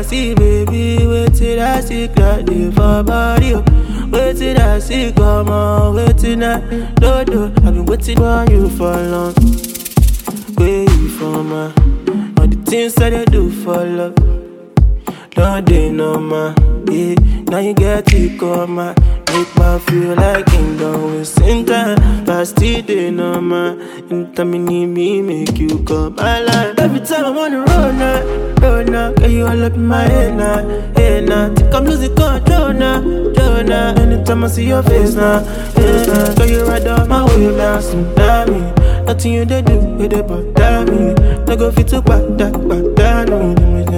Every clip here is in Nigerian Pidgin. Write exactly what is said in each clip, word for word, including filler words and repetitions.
see, baby? Wait till I see cloudy for body. Wait till I see, come on, wait till I do do. I've been waiting on you for long. Wait for my, all the things that I do for love. Don't they know my, yeah. Now you get to come my, make me feel like kingdom with same time. But still they know my, anytime you need me, make you come my life. Every time I'm on the road now, road now, girl you all up in my head now, head now. Think I'm losing control now, control now. Anytime I see your face now, face now. Girl you ride on my wave now, tsunami. Nothing you they do, with it bother me. No go fit to back that, back that, no.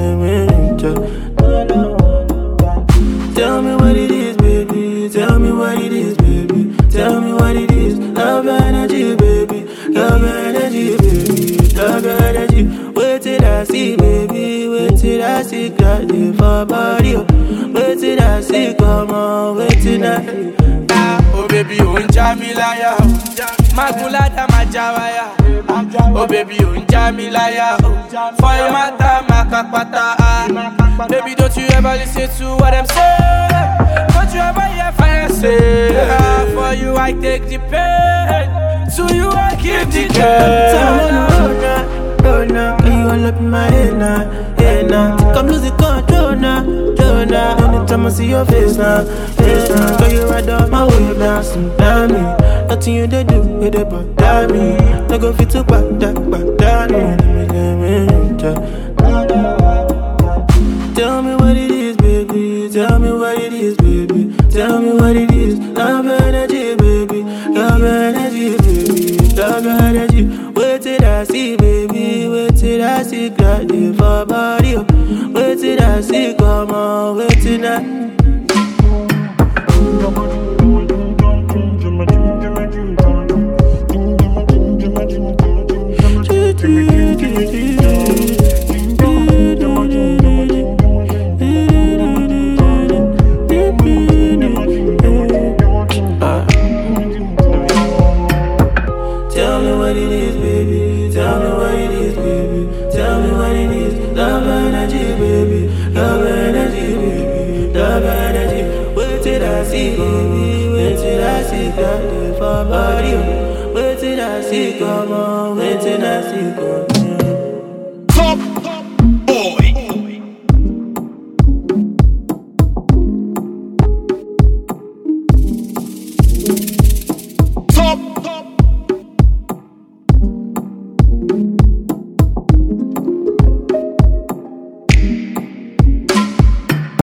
Tell me what it is, baby. Tell me what it is, baby. Tell me what it is. Love energy, baby. Love energy, baby. Love energy. Wait till I see, baby. Wait till I see cloudy for body. Wait till I see, come on. Wait till I. Oh baby, oh Jamilaya. Makulada majawaya. Oh baby, oh Jamilaya. For your mata, makapata. Baby, don't you ever listen to what I'm saying? Don't you ever hear fire say? Ah, for you I take the pain. To you I give the care. Road now, road now. Girl, you all up in my head now, head now. Think I'm losing control now, control now. Anytime I see your face now, face now. Girl, you ride on my wave now, tsunami. Nothing you they do, with it bother me. No go fit to back that, back that, no. Tell me what it is, baby. Tell me what it is, baby. Tell me what it is. Love energy, baby. Love energy, baby. Love energy. Wait till I see, baby. Wait till I see cloudy for body. Wait till I see, come on. Wait till I. Tell me what it is, baby. Tell me what it is, baby. Tell me what it is. Love energy, baby. Love energy, baby. Love energy. Wait till I see, baby. Wait till I see cloudy for body. Wait till I see, come on. Wait till I see, come on.